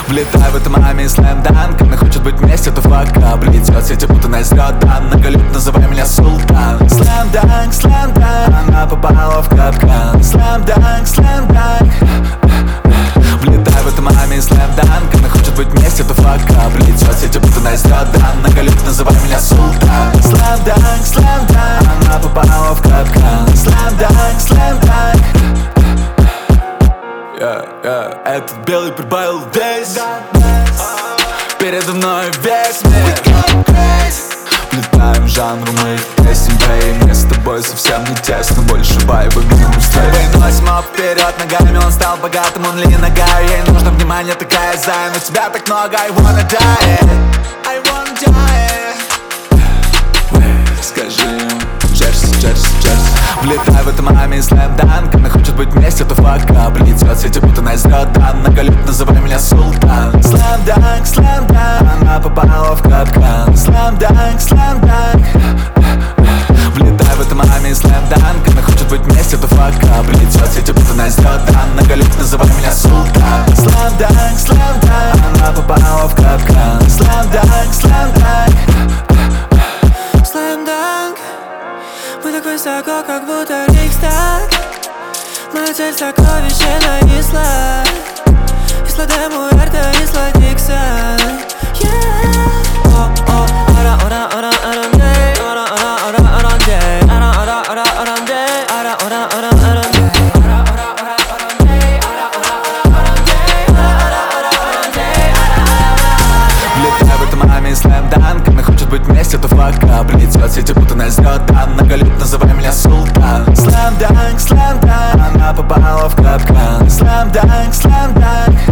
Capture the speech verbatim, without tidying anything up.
Влетай в это маме слэм-данк. Она хочет быть вместе, то факап. Летит сети, путанная звезда. Многолюд, называй меня султан. Слэм-данк, слэм-данк. Она попала в капкан. Слэм-данк, слэм-данк. Влетай в это маме слэм-данк. Она хочет быть вместе, то факап. Летит сети, путанная звезда. Многолюд, называй меня султан. Слэм-данк, слэм-данк. Она попала в капкан. Слэм-данк, слэм-данк. Yeah, yeah. Этот белый прибавил вес. Передо мной весь мир. Влетаем в жанр моих песен, бэй. Мне с тобой совсем не тесно. Больше вайба, минимум стресс. Выносим его вперед ногами. Он стал богатым, он ли нога. Ей нужно внимание, такая зая. Но тебя так много, I wanna die. I wanna die. Скажи им Джерси, Джерси, Джерси. Влетай в это маме слэм-данк. Она хочет быть вместе, то факап. Летит сети, путанная звезда. Многолюд, называй меня султан. Слэм-данк, слэм-данк. Она попала в капкан. Слэм-данк, слэм-данк. Влетай в это маме слэм-данк. Она хочет быть вместе, то факап. Летит сети, путанная звезда. Многолюд, называй меня султан. Слэм-данк, слэм-данк. Она попала в капкан. Слэм-данк, слэм-данк. Слэм-данк. Мы так высоко, как будто Рейхстаг. Моя цель сокровище нависла. Исла де Муэрто, Исла Диксон. О, о, ара, ара, ара, арам дэй. Ара, ара, ара, арам дэй. Ара, ара, ара, арам дэй. Ара, ара, ара, арам дэй. Ара, ара, ара, арам дэй. Ара, ара, ара, арам дэй. Ара, ара, ара, арам дэй. Влетай в это маме слэм-данк. Она хочет быть вместе, то факап. Летит сети, путанная звезда. Многолюд, называй меня султан. Слэм-данк, слэм-данк. Она попала в капкан. Слэм-данк, слэм-данк.